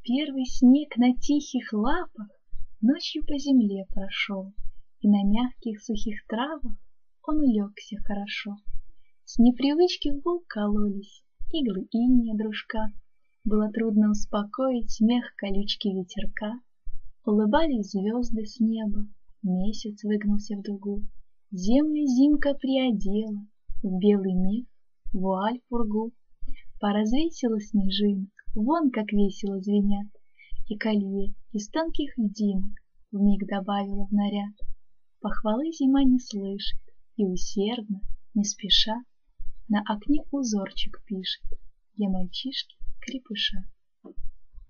Первый снег на тихих лапах ночью по земле прошел, и на мягких сухих травах он улегся хорошо. С непривычки в бок кололись иглы инея дружка, было трудно успокоить смех колючки ветерка. Улыбались звезды с неба, месяц выгнулся в дугу, землю зимка приодела в белый мех, вуаль пургу. Поразвесила снежинок, вон как весело звенят, и колье из тонких льдинок вмиг добавила в наряд. Похвалы зима не слышит и усердно, не спеша, на окне узорчик пишет для мальчишки-крепыша.